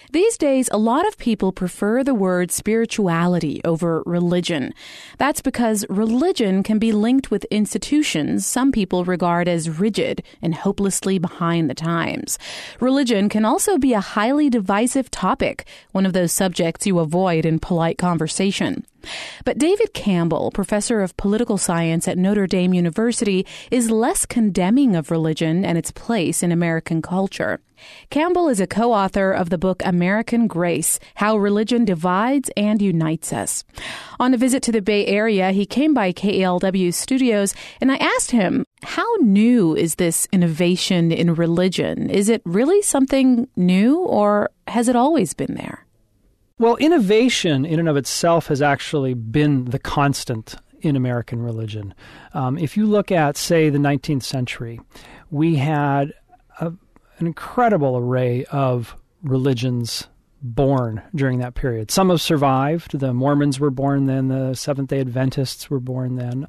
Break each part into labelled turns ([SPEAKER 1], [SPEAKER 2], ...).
[SPEAKER 1] These days, a lot of people prefer the word spirituality over religion. That's because religion can be linked with institutions some people regard as rigid and hopelessly behind the times. Religion can also be a highly divisive topic, one of those subjects you avoid in polite conversation. But David Campbell, professor of political science at Notre Dame University, is less condemning of religion and its place in American culture. Campbell is a co-author of the book American Grace, How Religion Divides and Unites Us. On a visit to the Bay Area, he came by KALW studios, and I asked him, how new is this innovation in religion? Is it really something new, or has it always been there?
[SPEAKER 2] Well, innovation in and of itself has actually been the constant in American religion. If you look at, say, the 19th century, we had an incredible array of religions born during that period. Some have survived. The Mormons were born then. The Seventh-day Adventists were born then.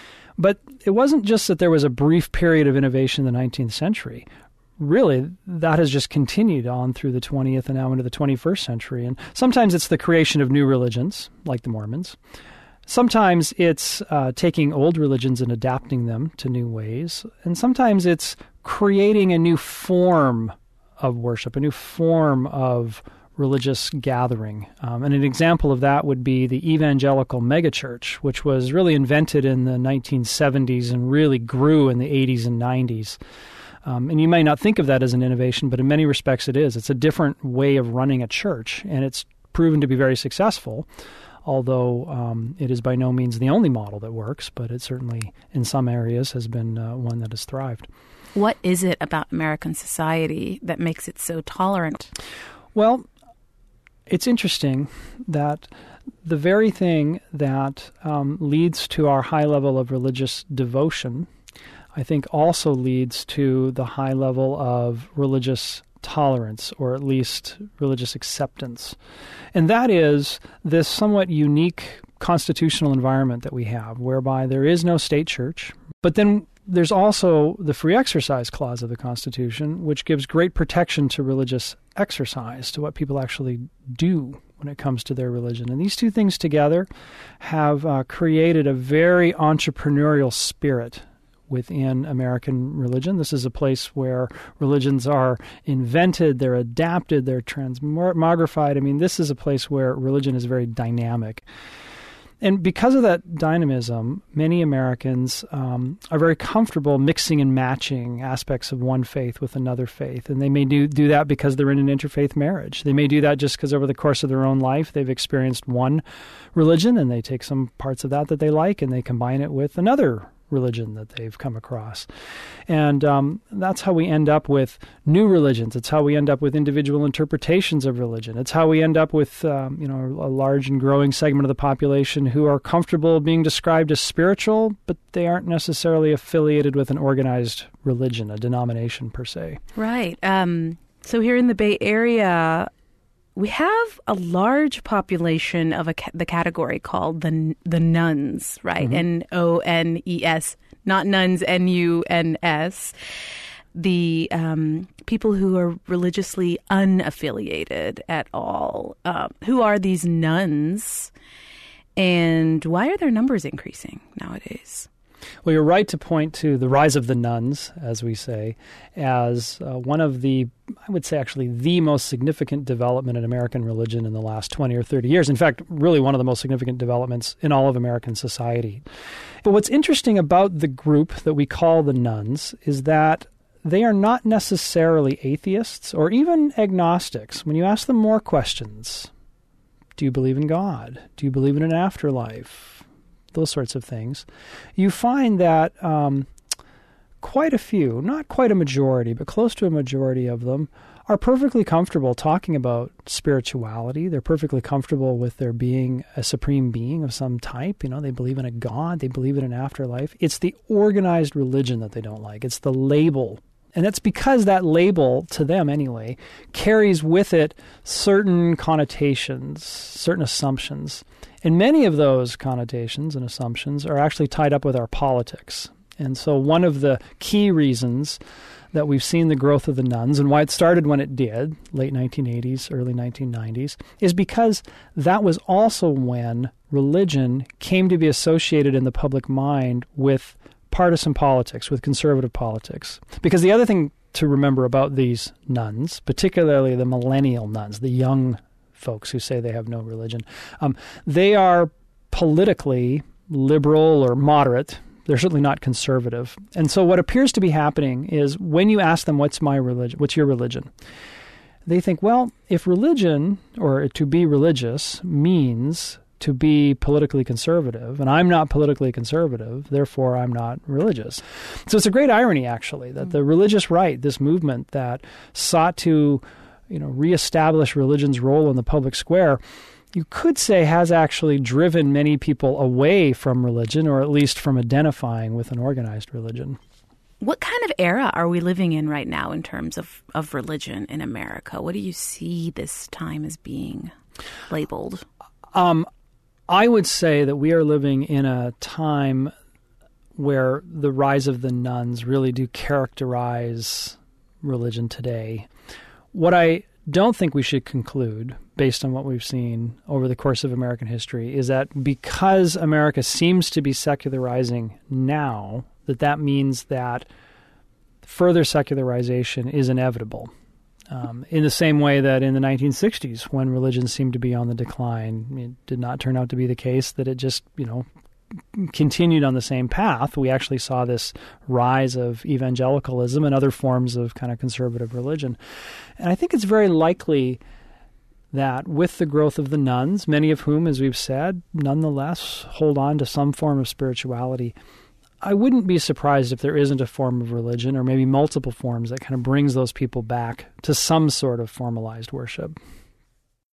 [SPEAKER 2] But it wasn't just that there was a brief period of innovation in the 19th century. Really, that has just continued on through the 20th and now into the 21st century. And sometimes it's the creation of new religions, like the Mormons. Sometimes it's taking old religions and adapting them to new ways. And sometimes it's creating a new form of worship, a new form of religious gathering. And an example of that would be the evangelical megachurch, which was really invented in the 1970s and really grew in the 80s and 90s. And you may not think of that as an innovation, but in many respects it is. It's a different way of running a church, and it's proven to be very successful, although it is by no means the only model that works, but it certainly, in some areas, has been one that has thrived.
[SPEAKER 1] What is it about American society that makes it so tolerant?
[SPEAKER 2] Well, it's interesting that the very thing that leads to our high level of religious devotion, I think also leads to the high level of religious tolerance, or at least religious acceptance. And that is this somewhat unique constitutional environment that we have, whereby there is no state church, but then there's also the free exercise clause of the Constitution, which gives great protection to religious exercise, to what people actually do when it comes to their religion. And these two things together have created a very entrepreneurial spirit within American religion. This is a place where religions are invented, they're adapted, they're transmogrified. I mean, this is a place where religion is very dynamic. And because of that dynamism, many Americans are very comfortable mixing and matching aspects of one faith with another faith. And they may do that because they're in an interfaith marriage. They may do that just because over the course of their own life, they've experienced one religion and they take some parts of that they like and they combine it with another religion that they've come across. And that's how we end up with new religions. It's how we end up with individual interpretations of religion. It's how we end up with a large and growing segment of the population who are comfortable being described as spiritual, but they aren't necessarily affiliated with an organized religion, a denomination per se.
[SPEAKER 1] Right. So here in the Bay Area, we have a large population of the category called the nuns, right? Mm-hmm. N-O-N-E-S, not nuns, N-U-N-S. The people who are religiously unaffiliated at all. Who are these nuns, and why are their numbers increasing nowadays?
[SPEAKER 2] Well, you're right to point to the rise of the nuns, as we say, as one of the, I would say actually the most significant development in American religion in the last 20 or 30 years. In fact, really one of the most significant developments in all of American society. But what's interesting about the group that we call the nuns is that they are not necessarily atheists or even agnostics. When you ask them more questions, do you believe in God? Do you believe in an afterlife? Those sorts of things, you find that quite a few, not quite a majority, but close to a majority of them are perfectly comfortable talking about spirituality. They're perfectly comfortable with there being a supreme being of some type. You know, they believe in a God. They believe in an afterlife. It's the organized religion that they don't like. It's the label. And that's because that label, to them anyway, carries with it certain connotations, certain assumptions. And many of those connotations and assumptions are actually tied up with our politics. And so one of the key reasons that we've seen the growth of the nuns and why it started when it did, late 1980s, early 1990s, is because that was also when religion came to be associated in the public mind with partisan politics, with conservative politics. Because the other thing to remember about these nuns, particularly the millennial nuns, the young folks who say they have no religion, they are politically liberal or moderate. They're certainly not conservative. And so what appears to be happening is when you ask them, what's my religion? What's your religion? They think, well, if religion or to be religious means to be politically conservative, and I'm not politically conservative, therefore I'm not religious. So it's a great irony, actually, that the religious right, this movement that sought to, reestablish religion's role in the public square, you could say has actually driven many people away from religion, or at least from identifying with an organized religion.
[SPEAKER 1] What kind of era are we living in right now in terms of religion in America? What do you see this time as being labeled?
[SPEAKER 2] I would say that we are living in a time where the rise of the nuns really do characterize religion today. What I don't think we should conclude, based on what we've seen over the course of American history, is that because America seems to be secularizing now, that means that further secularization is inevitable. In the same way that in the 1960s, when religion seemed to be on the decline, it did not turn out to be the case that it just, continued on the same path. We actually saw this rise of evangelicalism and other forms of kind of conservative religion. And I think it's very likely that with the growth of the nuns, many of whom, as we've said, nonetheless hold on to some form of spirituality, I wouldn't be surprised if there isn't a form of religion, or maybe multiple forms, that kind of brings those people back to some sort of formalized worship.